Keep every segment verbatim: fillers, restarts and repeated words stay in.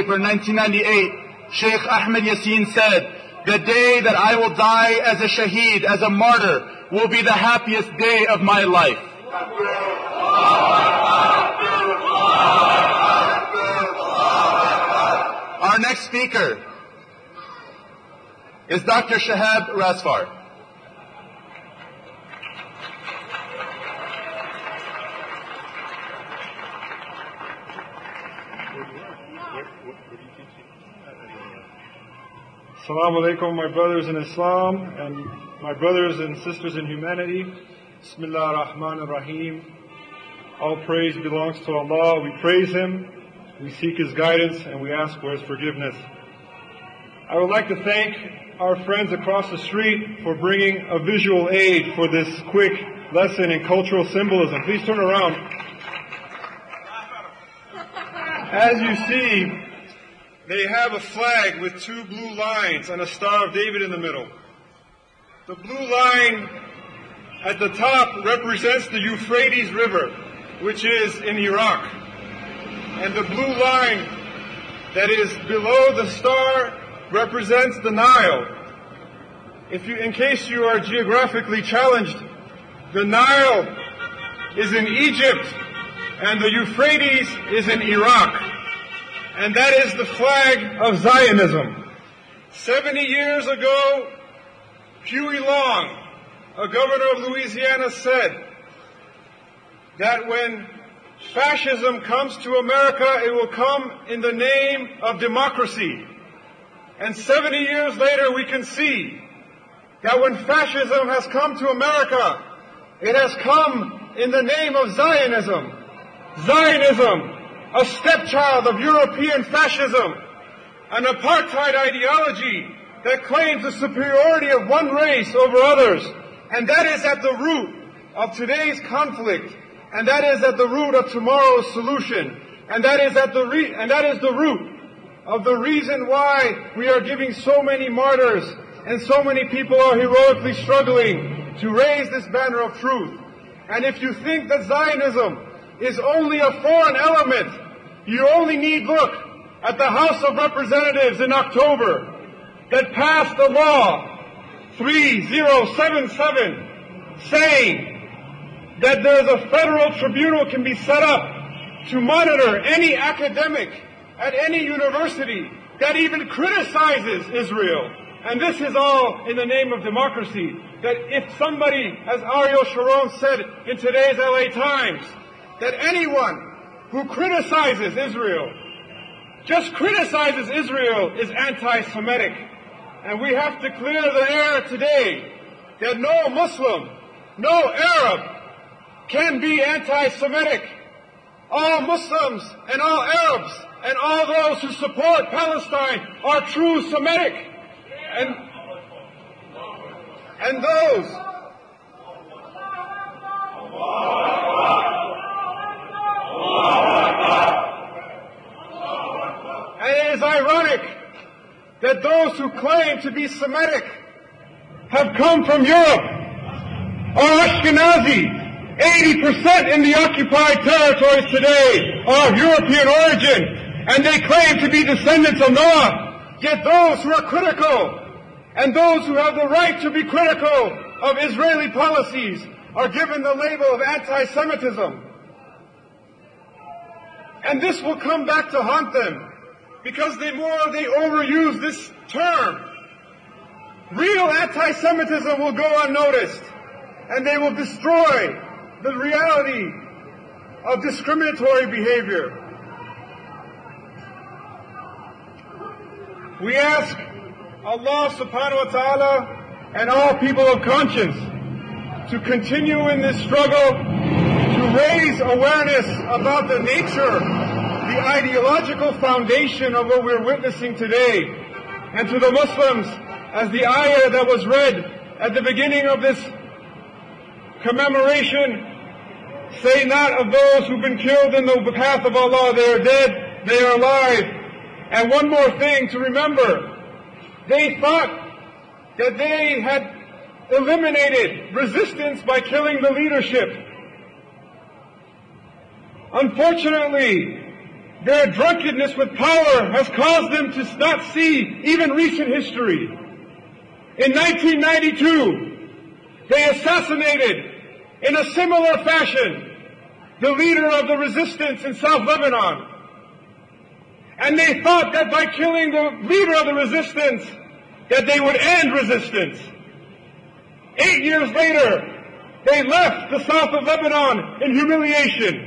newspaper in nineteen ninety-eight, Sheikh Ahmed Yassin said, "The day that I will die as a shaheed, as a martyr, will be the happiest day of my life." Our next speaker is Doctor Shahab Rasfar. Assalamu alaikum, my brothers in Islam and my brothers and sisters in humanity. Bismillah ar-Rahman ar-Rahim. All praise belongs to Allah. We praise Him, we seek His guidance, and we ask for His forgiveness. I would like to thank our friends across the street for bringing a visual aid for this quick lesson in cultural symbolism. Please turn around. As you see, they have a flag with two blue lines and a Star of David in the middle. The blue line at the top represents the Euphrates River, which is in Iraq. And the blue line that is below the star represents the Nile. If you, in case you are geographically challenged, the Nile is in Egypt and the Euphrates is in Iraq. And that is the flag of Zionism. Seventy years ago, Huey Long, a governor of Louisiana, said that when fascism comes to America, it will come in the name of democracy. And seventy years later, we can see that when fascism has come to America, it has come in the name of Zionism. Zionism, a stepchild of European fascism, an apartheid ideology that claims the superiority of one race over others. And that is at the root of today's conflict. And that is at the root of tomorrow's solution. And that is at the re- and that is the root of the reason why we are giving so many martyrs and so many people are heroically struggling to raise this banner of truth. And if you think that Zionism is only a foreign element, you only need look at the House of Representatives in October that passed a law three thousand seventy-seven saying that there's a federal tribunal can be set up to monitor any academic at any university that even criticizes Israel. And this is all in the name of democracy. That if somebody, as Ariel Sharon said in today's L A Times, that anyone who criticizes Israel, just criticizes Israel, is anti-Semitic. And we have to clear the air today that no Muslim, no Arab can be anti-Semitic. All Muslims and all Arabs and all those who support Palestine are true Semitic. And, and those And it is ironic that those who claim to be Semitic have come from Europe, are Ashkenazi. eighty percent in the occupied territories today are of European origin, and they claim to be descendants of Noah. Yet those who are critical, and those who have the right to be critical of Israeli policies, are given the label of anti-Semitism. And this will come back to haunt them, because the more they overuse this term, real anti-Semitism will go unnoticed, and they will destroy the reality of discriminatory behavior. We ask Allah subhanahu wa ta'ala and all people of conscience to continue in this struggle, to raise awareness about the nature, the ideological foundation of what we're witnessing today. And to the Muslims, as the ayah that was read at the beginning of this commemoration, say not of those who've been killed in the path of Allah, they are dead, they are alive. And one more thing to remember, they thought that they had eliminated resistance by killing the leadership. Unfortunately, Their drunkenness with power has caused them to not see even recent history. In nineteen ninety-two, they assassinated in a similar fashion the leader of the resistance in South Lebanon. And they thought that by killing the leader of the resistance, that they would end resistance. Eight years later, they left the south of Lebanon in humiliation.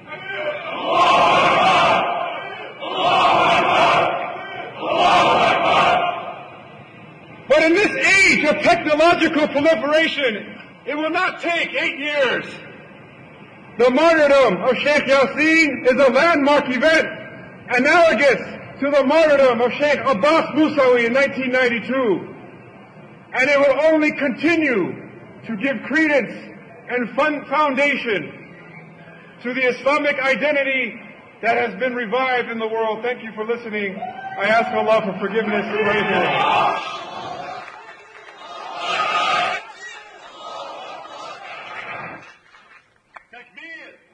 But in this age of technological proliferation, it will not take eight years. The martyrdom of Sheikh Yassin is a landmark event analogous to the martyrdom of Sheikh Abbas Musawi in nineteen ninety-two. And it will only continue to give credence and fun foundation to the Islamic identity that has been revived in the world. Thank you for listening. I ask Allah for forgiveness and praise.